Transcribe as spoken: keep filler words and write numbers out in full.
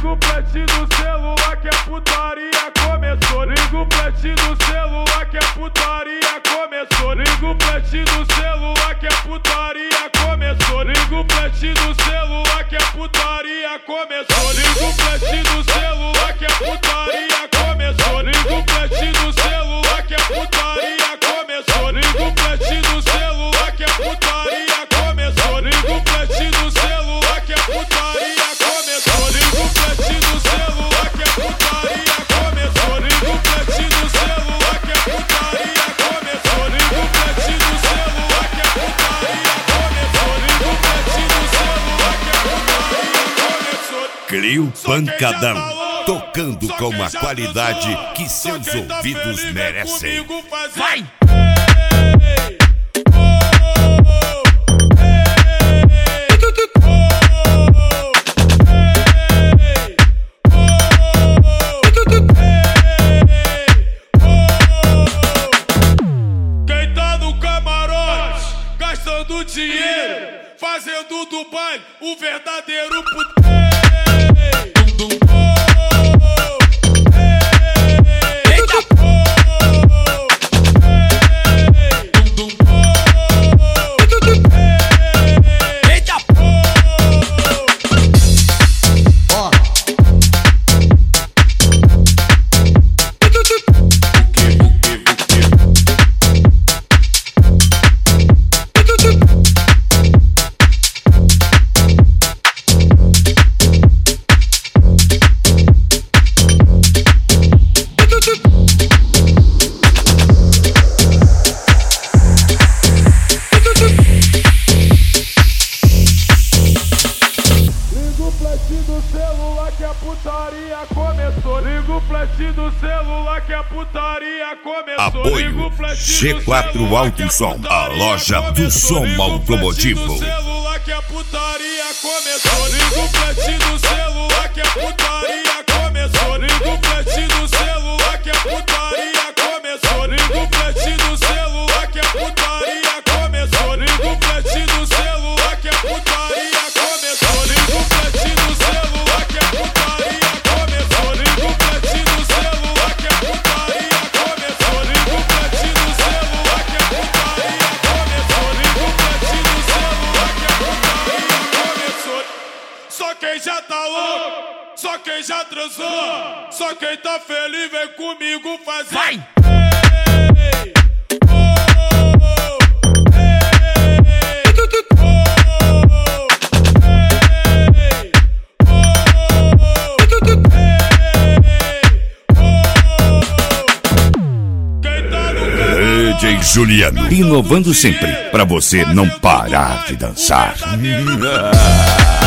Liga o flash do celular que a putaria começou. Liga o flash do celular que a putaria começou. Liga o flash do celular que a putaria começou. Liga o flash do celular que a putaria começou. Liga o flash do celular que a putaria começou. Liga o flash do celular que a putaria começou. Liga o flash do celular que a putaria começou. Liga o flash do celular que a putaria começou. Liga o flash do celular que a putaria começou. Liga o flash do celular que a putaria começou. Liga o flash do celular que a putaria começou. Liga o flash do celular que a putaria começou. Crio Pancadão, tocando com a qualidade que seus ouvidos merecem. Vai! Quem tá no camarote, gastando dinheiro, fazendo do baile o verdadeiro puteiro. Apoio G quatro Alto Som, a loja do som automotivo. Celular que a putaria começou. Liga o flash do celular que a putaria começou. Liga o flash do celular que a putaria começou. Liga o flash do celular que a putaria começou. Liga o flash do celular que a putaria começou. Liga o flash do celular que a putaria começou. Liga o flash do celular que a putaria começou. Liga o flash do celular que a putaria começou. Liga o flash do celular que a putaria começou. Só quem já tá louco, só quem já transou, só quem tá feliz vem comigo fazer. Vai! Ei, oh, oh, ei, oh, ei, oh, quem tá no canal, D J Juliano, inovando sempre pra você não parar de dançar.